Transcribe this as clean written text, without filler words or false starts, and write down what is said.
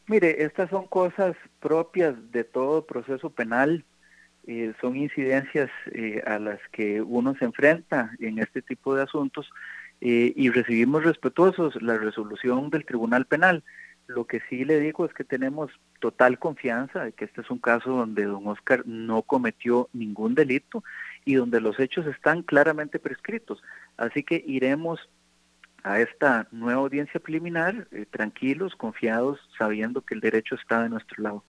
Mire, estas son cosas propias de todo proceso penal, son incidencias a las que uno se enfrenta en este tipo de asuntos y recibimos respetuosos la resolución del Tribunal Penal. Lo que sí le digo es que tenemos total confianza de que este es un caso donde don Oscar no cometió ningún delito y donde los hechos están claramente prescritos. Así que iremos a esta nueva audiencia preliminar tranquilos, confiados, sabiendo que el derecho está de nuestro lado.